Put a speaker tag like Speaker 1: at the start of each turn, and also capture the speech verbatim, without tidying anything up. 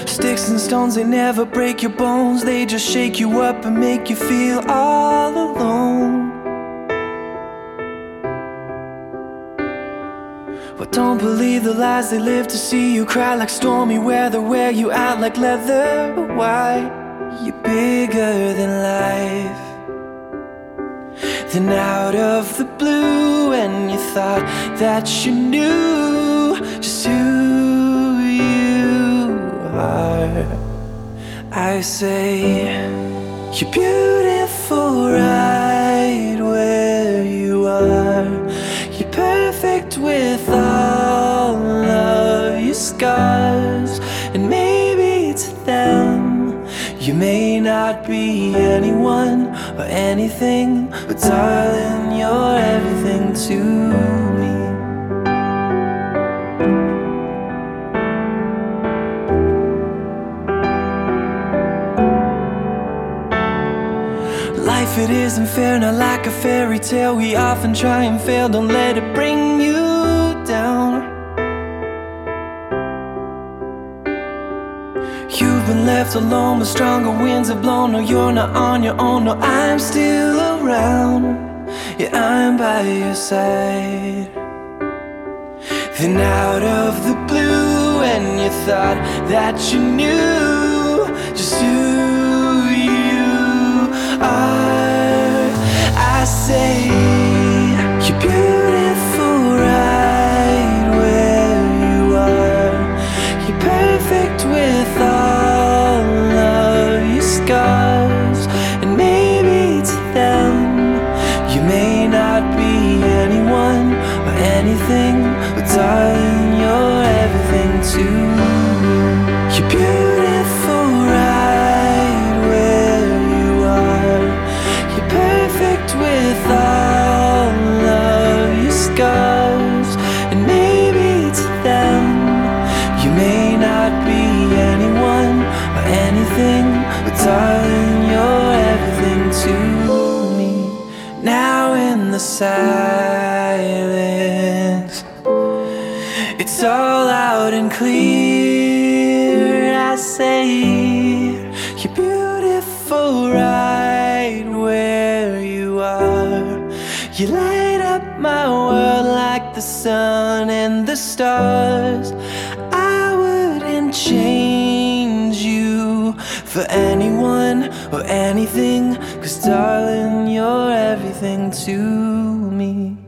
Speaker 1: Sticks and stones, they never break your bones. They just shake you up and make you feel all alone. Well, don't believe the lies they live to see you cry like stormy weather. Wear you out like leather. But why? You're bigger than life. Then out of the blue, and you thought that you knew just who you are. I say, you're beautiful right where you are. You're perfect with all of your scars. And maybe to them, you may not be anyone or anything, but darling, you're everything to me. Life, it isn't fair, not like a fairy tale. We often try and fail, don't let it bring you down. You've been left alone, but stronger winds have blown. No, you're not on your own, no, I'm still around. Yeah, I'm by your side. Then out of the blue, and you thought that you knew just who you are. I say, you're beautiful right where you are. You're perfect with all of your scars. And maybe to them, you may not be anyone or anything, but darling, you're everything to me. You're beautiful right where you are. You're perfect with all of your scars. And maybe to them, you may not be anyone or anything, but darling, you're everything to me. Now in the silence, it's all out and clear. I say, you're beautiful right where you are. You light up my world like the sun and the stars. I wouldn't change you for anyone or anything, 'cause darling, you're everything to me.